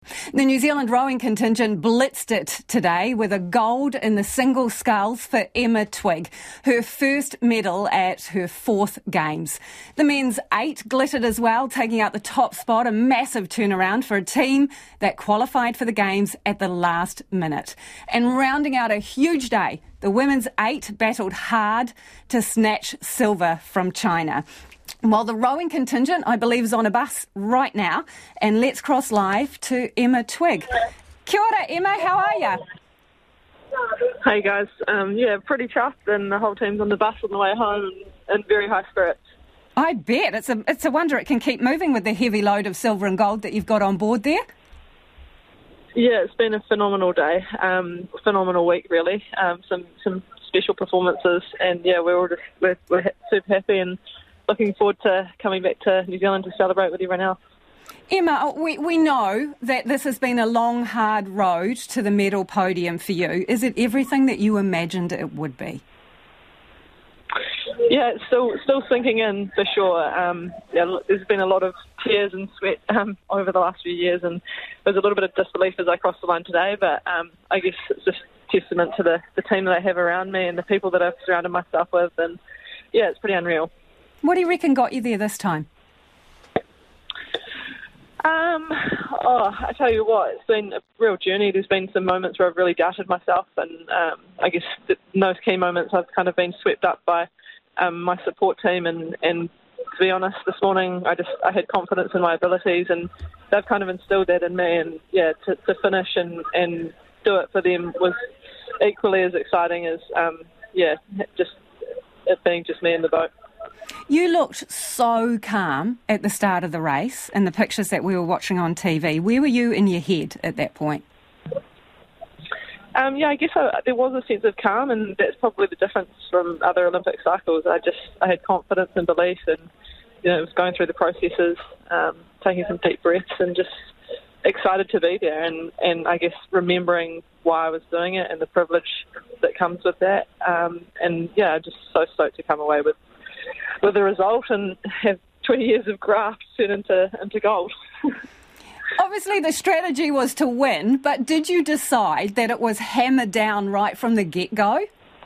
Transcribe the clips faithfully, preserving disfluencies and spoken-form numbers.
The New Zealand rowing contingent blitzed it today with a gold in the single sculls for Emma Twigg, her first medal at her fourth Games. The men's eight glittered as well, taking out the top spot, a massive turnaround for a team that qualified for the Games at the last minute. And rounding out a huge day, the women's eight battled hard to snatch silver from China. While the rowing contingent, I believe, is on a bus right now. And let's cross live to Emma Twigg. Kia ora, Emma, how are you? Hey guys, um, yeah, pretty chuffed, and the whole team's on the bus on the way home and in very high spirits. I bet. It's a, it's a wonder it can keep moving with the heavy load of silver and gold that you've got on board there. Yeah, it's been a phenomenal day, um, phenomenal week really, um, some some special performances, and yeah, we're all just, we're, we're super happy and looking forward to coming back to New Zealand to celebrate with everyone else. Emma, we, we know that this has been a long, hard road to the medal podium for you. Is it everything that you imagined it would be? Yeah, it's still still sinking in for sure. Um, yeah, there's been a lot of tears and sweat um, over the last few years, and there's a little bit of disbelief as I crossed the line today, but um, I guess it's just testament to the, the team that I have around me and the people that I've surrounded myself with, and yeah, it's pretty unreal. What do you reckon got you there this time? Um, oh, I tell you what, it's been a real journey. There's been some moments where I've really doubted myself, and um, I guess in those key moments I've kind of been swept up by um, my support team, and, and to be honest, this morning I just I had confidence in my abilities, and they've kind of instilled that in me, and yeah, to, to finish and, and do it for them was equally as exciting as um, yeah, just it being just me in the boat. You looked so calm at the start of the race in the pictures that we were watching on T V. Where were you in your head at that point? Um, yeah, I guess I, there was a sense of calm, and that's probably the difference from other Olympic cycles. I just I had confidence and belief, and you know, it was going through the processes, um, taking some deep breaths, and just excited to be there, and, and I guess remembering why I was doing it and the privilege that comes with that. Um, and yeah, just so stoked to come away with with the result and have twenty years of graft turn into, into gold. Obviously the strategy was to win, but did you decide that it was hammered down right from the get-go?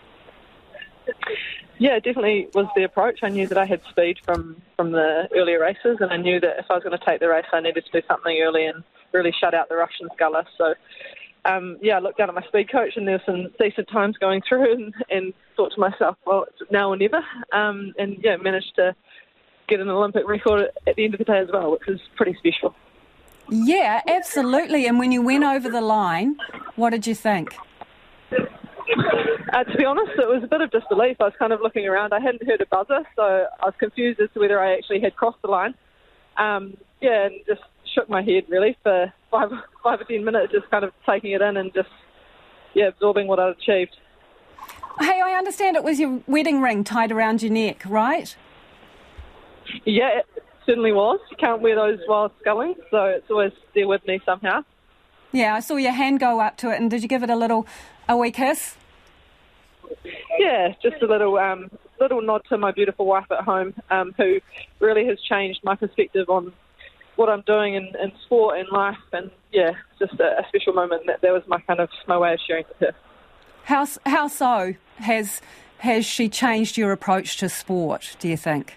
Yeah, it definitely was the approach. I knew that I had speed from, from the earlier races, and I knew that if I was going to take the race, I needed to do something early and really shut out the Russian sculler. So, um, yeah, I looked down at my speed coach, and there were some decent times going through, and, and thought to myself, well, it's now or never. Um, and, yeah, managed to get an Olympic record at the end of the day as well, which was pretty special. Yeah, absolutely. And when you went over the line, what did you think? Uh, to be honest, it was a bit of disbelief. I was kind of looking around. I hadn't heard a buzzer, so I was confused as to whether I actually had crossed the line. Um, yeah, and just shook my head, really, for five, five or ten minutes, just kind of taking it in and just, yeah, absorbing what I'd achieved. Hey, I understand it was your wedding ring tied around your neck, right? Yeah, it certainly was. You can't wear those while sculling, so it's always there with me somehow. Yeah, I saw your hand go up to it, and did you give it a little, a wee kiss? Yeah, just a little um, little nod to my beautiful wife at home, um, who really has changed my perspective on what I'm doing in, in sport and life, and yeah, just a, a special moment. That, that was my kind of my way of sharing with her. How how so has has she changed your approach to sport, do you think?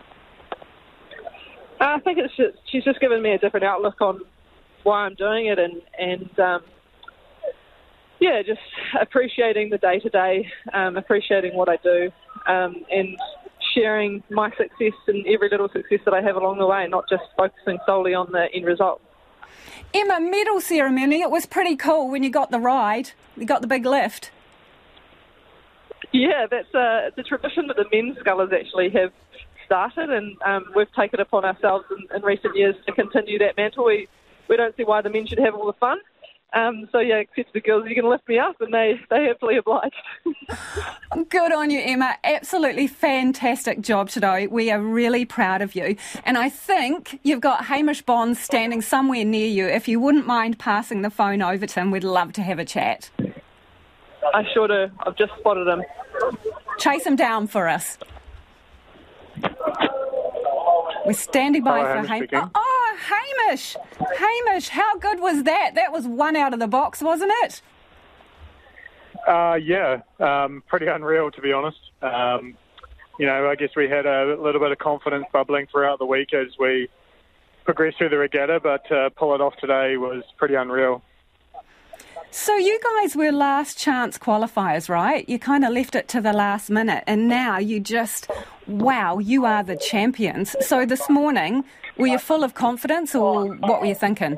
I think it's just, she's just given me a different outlook on why I'm doing it, and and um, yeah, just appreciating the day to day, appreciating what I do, um, and sharing my success and every little success that I have along the way, not just focusing solely on the end result. Emma, medal ceremony, it was pretty cool when you got the ride, you got the big lift. Yeah, that's a, it's a tradition that the men's scullers actually have started, and um, we've taken it upon ourselves in, in recent years to continue that mantle. We we don't see why the men should have all the fun. Um, so yeah, except the girls, you can lift me up, and they, they happily obliged. Good on you, Emma. Absolutely fantastic job today. We are really proud of you. And I think you've got Hamish Bonds standing somewhere near you. If you wouldn't mind passing the phone over to him, we'd love to have a chat. I sure do. I've just spotted him. Chase him down for us. We're standing by Hello, for Hamish Hamish. Oh, oh, Hamish, Hamish, how good was that? That was one out of the box, wasn't it? Uh, yeah, um, pretty unreal, to be honest. Um, you know, I guess we had a little bit of confidence bubbling throughout the week as we progressed through the regatta, but to uh, pull it off today was pretty unreal. So you guys were last chance qualifiers, right? You kind of left it to the last minute, and now you just, wow, you are the champions. So this morning, were you full of confidence, or what were you thinking?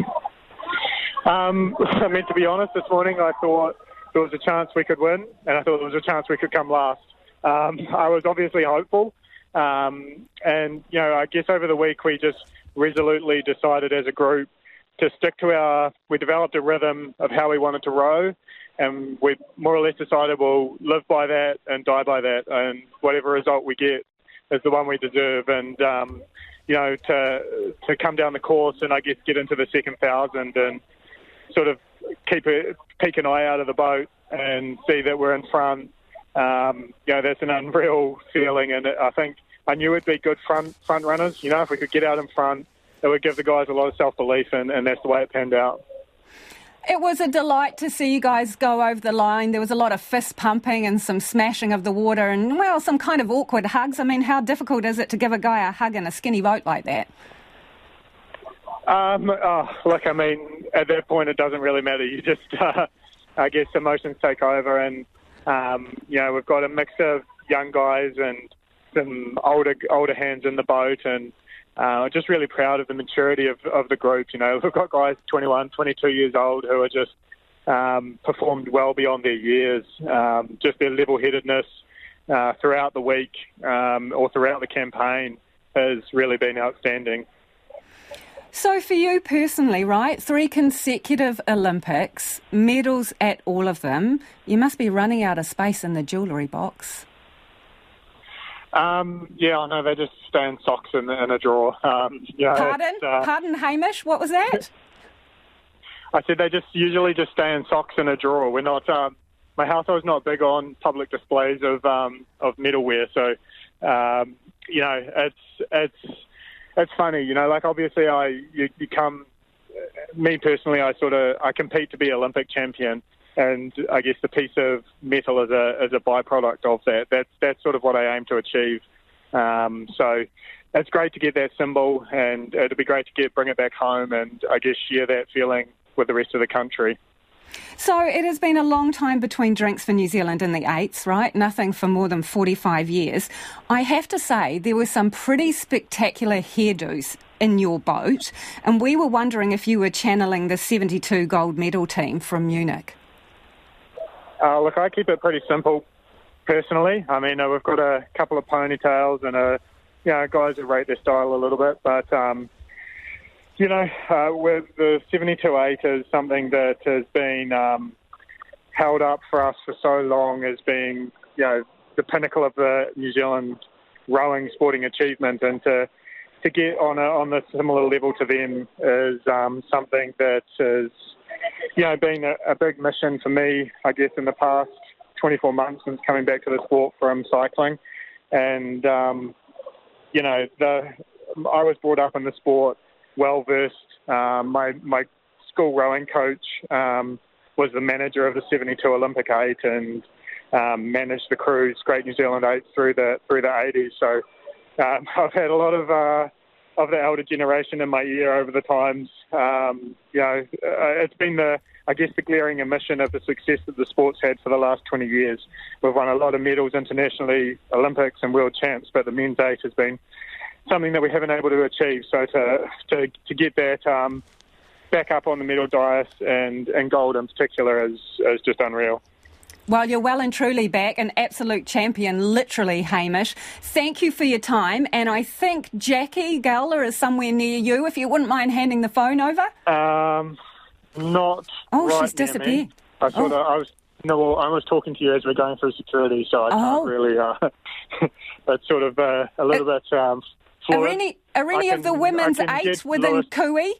Um, I mean, to be honest, this morning I thought there was a chance we could win, and I thought there was a chance we could come last. Um, I was obviously hopeful, um, and, you know, I guess over the week we just resolutely decided as a group to stick to our, we developed a rhythm of how we wanted to row, and we more or less decided we'll live by that and die by that, and whatever result we get is the one we deserve. And, um, you know, to to come down the course and I guess get into the second thousand and sort of keep a, peek an eye out of the boat and see that we're in front, um, you know, that's an unreal feeling. And I think I knew it'd be good front, front runners, you know, if we could get out in front, it would give the guys a lot of self-belief, and, and that's the way it panned out. It was a delight to see you guys go over the line. There was a lot of fist pumping and some smashing of the water and, well, some kind of awkward hugs. I mean, how difficult is it to give a guy a hug in a skinny boat like that? Um, oh, look, I mean, at that point it doesn't really matter. You just, uh, I guess, emotions take over, and, um, you know, we've got a mix of young guys and some older older hands in the boat, and Uh, just really proud of the maturity of, of the group. You know, we've got guys twenty-one, twenty-two years old who are just um, performed well beyond their years. Um, just their level-headedness uh, throughout the week um, or throughout the campaign has really been outstanding. So for you personally, right, three consecutive Olympics, medals at all of them, you must be running out of space in the jewellery box. Um, yeah, I know, they just stay in socks in, in a drawer. Um, you know, Pardon? Uh, Pardon, Hamish? What was that? I said they just usually just stay in socks in a drawer. We're not, um, my household's not big on public displays of um, of metalware, so, um, you know, it's, it's, it's funny, you know, like obviously I, you, you come, me personally, I sort of, I compete to be Olympic champion. And I guess the piece of metal is a as a byproduct of that. That's that's sort of what I aim to achieve. Um, so it's great to get that symbol, and it'd be great to get bring it back home, and I guess share that feeling with the rest of the country. So it has been a long time between drinks for New Zealand in the eights, right? Nothing for more than forty-five years. I have to say there were some pretty spectacular hairdos in your boat, and we were wondering if you were channeling the seventy-two gold medal team from Munich. Uh, look, I keep it pretty simple, personally. I mean, uh, we've got a couple of ponytails and, a, you know, guys who rate their style a little bit. But, um, you know, uh, with the seventy-two eight is something that has been um, held up for us for so long as being, you know, the pinnacle of the New Zealand rowing sporting achievement. And to to get on a, on a similar level to them is um, something that is, you know, been a, a big mission for me, I guess, in the past twenty-four months since coming back to the sport from cycling. And, um, you know, the I was brought up in the sport, well-versed. Um, my, my school rowing coach um, was the manager of the seventy-two Olympic eight and um, managed the crew's Great New Zealand eight through the through the eighties. So um, I've had a lot of... Uh, of the elder generation in my ear over the times. Um, you know, uh, it's been the, I guess, the glaring omission of the success that the sport's had for the last twenty years. We've won a lot of medals internationally, Olympics and world champs, but the men's eight has been something that we haven't been able to achieve. So to to, to get that um, back up on the medal dais and, and gold in particular is, is just unreal. Well, you're well and truly back, an absolute champion, literally, Hamish. Thank you for your time, and I think Jackie Gowler is somewhere near you, if you wouldn't mind handing the phone over. Um, not Oh, right she's disappeared. Me. I thought oh. I was, no, well, I was talking to you as we're going through security, so I oh. can't really, uh, that's sort of uh, a little uh, bit um, fluid. Are any, are any of can, the women's eight within Lewis. Kui?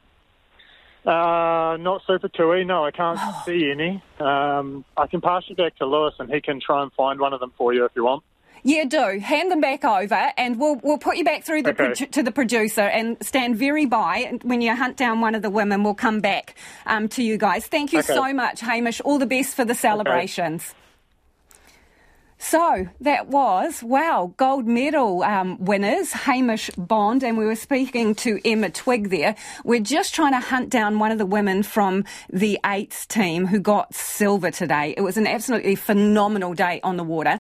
Uh, not Super Tui, no, I can't see any. Um, I can pass you back to Lewis and he can try and find one of them for you if you want. Yeah, do. Hand them back over and we'll we'll put you back through the Okay. produ- to the producer and stand very by. And when you hunt down one of the women, we'll come back um, to you guys. Thank you Okay. so much, Hamish. All the best for the celebrations. So that was, wow, gold medal um, winners, Hamish Bond, and we were speaking to Emma Twigg there. We're just trying to hunt down one of the women from the eights team who got silver today. It was an absolutely phenomenal day on the water.